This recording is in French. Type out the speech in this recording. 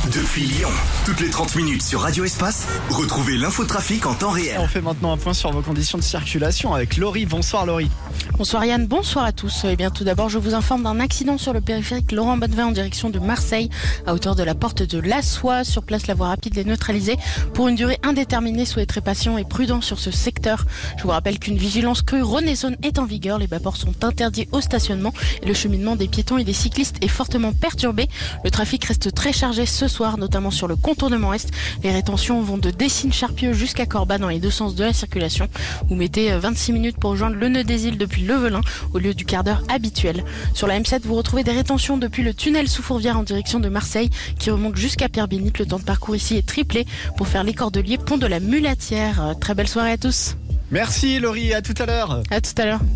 Depuis Lyon, toutes les 30 minutes sur Radio Espace, retrouvez l'infotrafic en temps réel. On fait maintenant un point sur vos conditions de circulation avec Laurie. Bonsoir Laurie. Bonsoir Yann, bonsoir à tous. Eh bien tout d'abord, je vous informe d'un accident sur le périphérique Laurent Bonnevin en direction de Marseille, à hauteur de la porte de l'Assois. Sur place, la voie rapide est neutralisée pour une durée indéterminée. Soyez très patient et prudent sur ce secteur. Je vous rappelle qu'une vigilance crue Renaissance est en vigueur. Les vapeurs sont interdits au stationnement et le cheminement des piétons et des cyclistes est fortement perturbé. Le trafic reste très chargé ce soir, notamment sur le contournement Est. Les rétentions vont de Dessines-Charpieu jusqu'à Corba dans les deux sens de la circulation. Vous mettez 26 minutes pour rejoindre le nœud des îles depuis Levelin au lieu du quart d'heure habituel. Sur la M7, vous retrouvez des rétentions depuis le tunnel sous Fourvière en direction de Marseille qui remonte jusqu'à Pierre-Bénite. Le temps de parcours ici est triplé pour faire les Cordeliers, pont de la Mulatière. Très belle soirée à tous. Merci Laurie, à tout à l'heure. À tout à l'heure.